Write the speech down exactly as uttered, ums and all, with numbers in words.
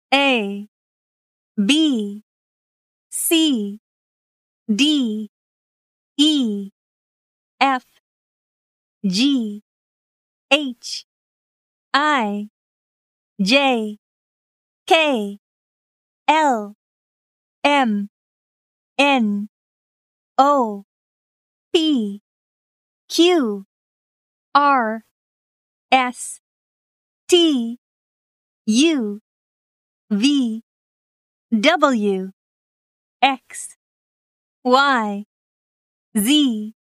A, B, C, D, E, F, G, H, I, J, K, L, M, N, O, P, Q, R, S, T, U, V, W, X, Y, Z,